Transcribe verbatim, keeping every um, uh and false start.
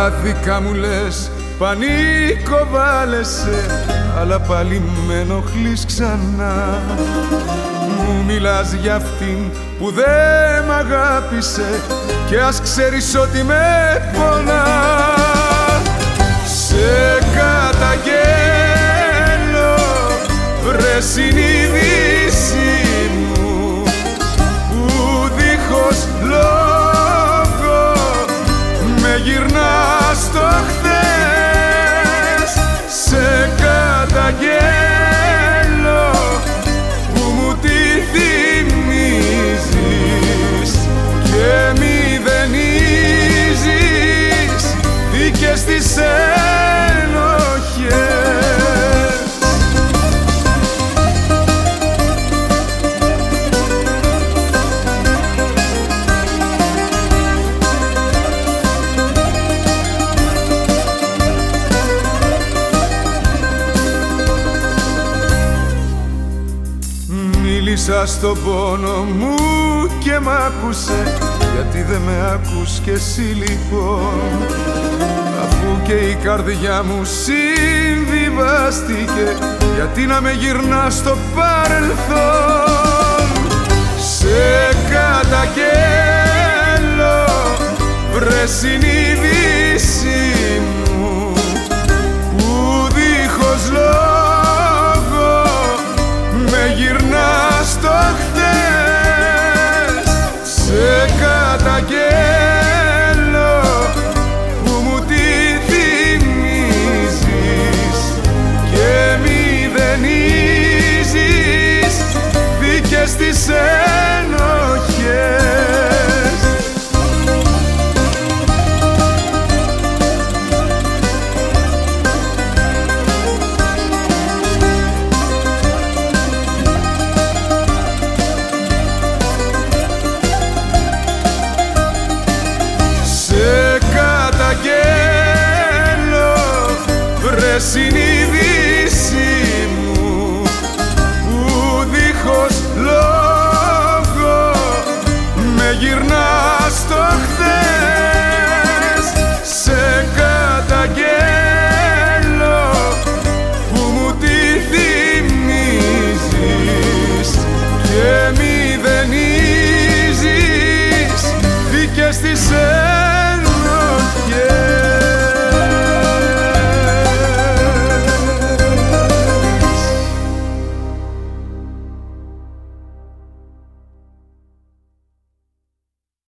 Χάθηκα μου λες, πανίκο βάλεσαι, αλλά πάλι με ενοχλείς ξανά. Μου μιλάς για αυτήν που δεν μ' αγάπησε και ας ξέρεις ότι με πονά. Σε καταγγέλω, βρε συνείδηση μου, που δίχως λόγο με γυρνάς στο χθες. Σε καταγγέλω που μου τη θυμίζεις και μηδενίζεις δίκες τις ενοχές. Μίλησα στον πόνο μου και μ' άκουσε, γιατί δεν με ακούς κι εσύ λοιπόν? Αφού και η καρδιά μου συμβιβάστηκε, γιατί να με γυρνάς στο παρελθόν? Σε καταγγέλω, βρε συνείδηση μου, που δίχως λόγο με γυρνάς στο χθες. Σε καταγγέλω που μου τη θυμίζεις και μηδενίζεις δίκες τις ενοχές. Συνείδηση